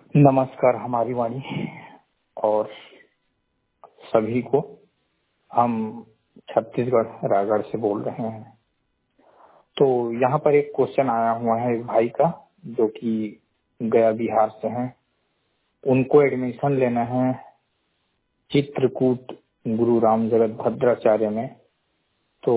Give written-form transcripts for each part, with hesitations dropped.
नमस्कार हमारी वाणी और सभी को। हम छत्तीसगढ़ रायगढ़ से बोल रहे हैं। तो यहाँ पर एक क्वेश्चन आया हुआ है एक भाई का जो कि गया बिहार से हैं। उनको एडमिशन लेना है चित्रकूट गुरु राम जगत भद्राचार्य में। तो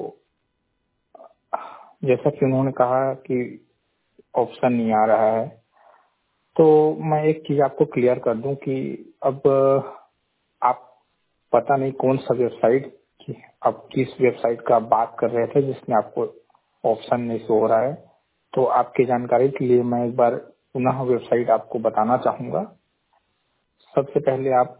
जैसा कि उन्होंने कहा कि ऑप्शन नहीं आ रहा है, तो मैं एक चीज आपको क्लियर कर दूं कि अब आप पता नहीं कौन सा वेबसाइट की, आप किस वेबसाइट का बात कर रहे थे जिसमें आपको ऑप्शन नहीं शो हो रहा है। तो आपकी जानकारी के लिए मैं एक बार पुनः वेबसाइट आपको बताना चाहूंगा। सबसे पहले आप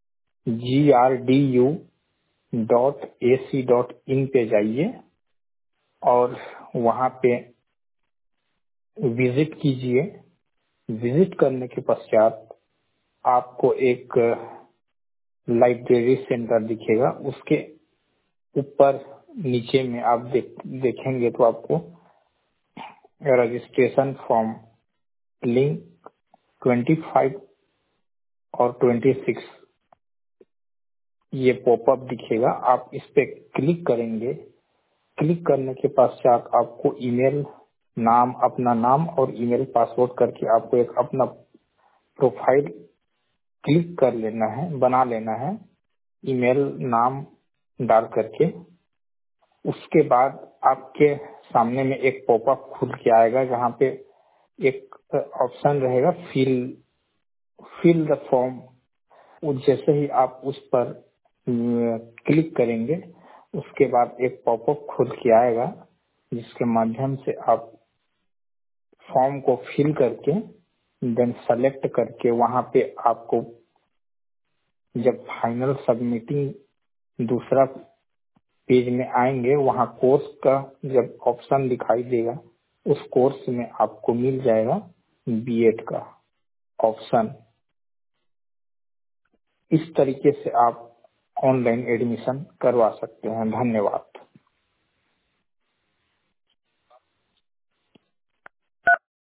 grdu.ac.in पे जाइए और वहां पे विजिट कीजिए। विजिट करने के पश्चात आपको एक लाइब्रेरी सेंटर दिखेगा। उसके ऊपर नीचे में आप देखेंगे तो आपको रजिस्ट्रेशन फॉर्म लिंक 25 और 26 ये पॉपअप दिखेगा। आप इस पे क्लिक करेंगे। क्लिक करने के पश्चात आपको ईमेल नाम, अपना नाम और ईमेल पासवर्ड करके आपको एक अपना प्रोफाइल क्लिक कर लेना है, बना लेना है ईमेल नाम डाल करके। उसके बाद आपके सामने में एक पॉपअप खुल के आएगा जहाँ पे एक ऑप्शन रहेगा फिल द फॉर्म। जैसे ही आप उस पर क्लिक करेंगे उसके बाद एक पॉपअप खुल के आएगा जिसके माध्यम से आप फॉर्म को फिल करके देन सेलेक्ट करके वहां पे आपको जब फाइनल सबमिटिंग दूसरा पेज में आएंगे वहां कोर्स का जब ऑप्शन दिखाई देगा उस कोर्स में आपको मिल जाएगा बीएड का ऑप्शन। इस तरीके से आप ऑनलाइन एडमिशन करवा सकते हैं। धन्यवाद।